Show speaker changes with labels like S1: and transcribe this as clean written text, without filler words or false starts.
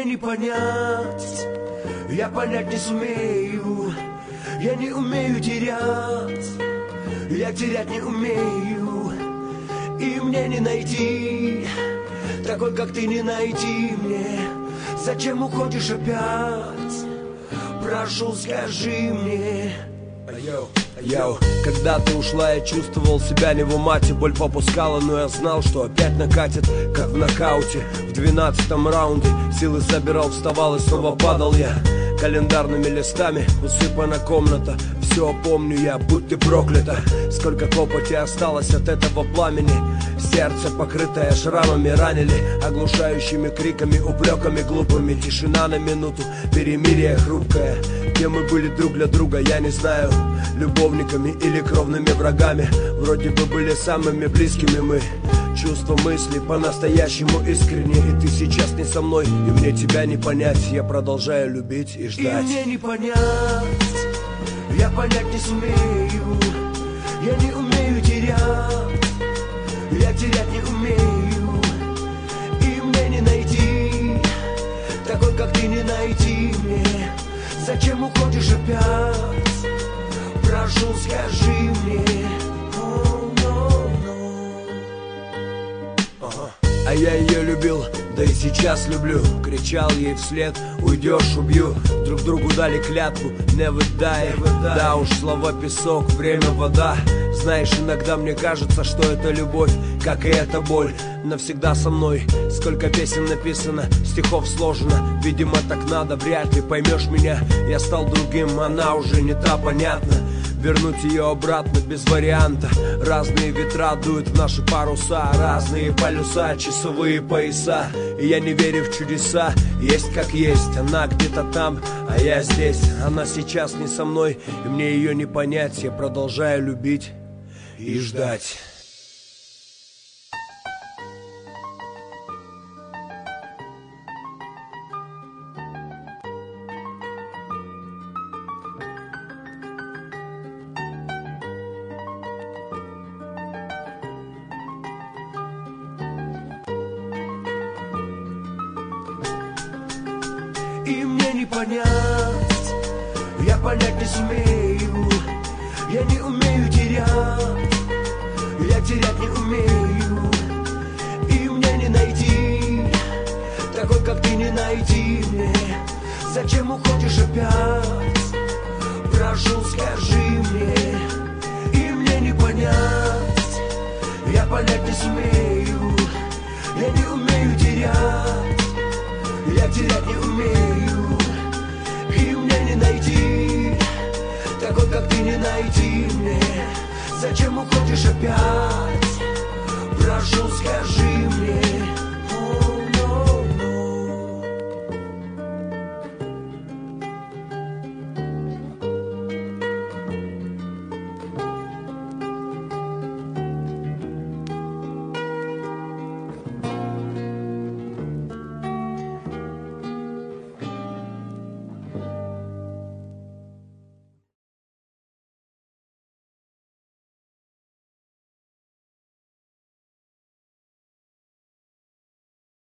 S1: мне не понять, я понять не сумею. Я не умею терять, я терять не умею. И мне не найти такой, как ты, не найти мне. Зачем уходишь опять? Прошу, скажи мне. Йоу, когда ты ушла, я чувствовал себя не в умате. Боль попускала, но я знал, что опять накатит, как в нокауте. В 12-м раунде силы собирал, вставал и снова падал я. Календарными листами усыпана комната. Все помню я, будь ты проклята. Сколько копоти осталось от этого пламени. Сердце, покрытое шрамами, ранили оглушающими криками, упреками глупыми. Тишина на минуту, перемирие хрупкое. Кем мы были друг для друга, я не знаю. Любовниками или кровными врагами. Вроде бы были самыми близкими мы. Чувства, мысли по-настоящему искренне. И ты сейчас не со мной, и мне тебя не понять. Я продолжаю любить и ждать. И мне не понять, я понять не сумею. Я не умею терять, я терять не умею. И мне не найти такой, как ты, не найти мне. Зачем уходишь опять? Прошу, скажи мне. А я ее любил, да и сейчас люблю. Кричал ей вслед: уйдешь, убью. Друг другу дали клятву, never die. Да уж, слова песок, время вода. Знаешь, иногда мне кажется, что это любовь, как и эта боль, навсегда со мной. Сколько песен написано, стихов сложено. Видимо, так надо, вряд ли поймешь меня. Я стал другим, она уже не та, понятно. Вернуть ее обратно без варианта. Разные ветра дуют в наши паруса, разные полюса, часовые пояса. И я не верю в чудеса, есть как есть. Она где-то там, а я здесь. Она сейчас не со мной, и мне ее не понять. Я продолжаю любить и ждать. И мне не понять, я понять не сумею. Я не умею терять, я терять не умею. И мне не найти такой, как ты, не найти мне. Зачем уходишь опять? Прошу, скажи мне. И мне не понять, я понять не сумею. Я не умею терять, я терять не умею. И мне не найти такой, как ты, не найти мне. Зачем уходишь опять?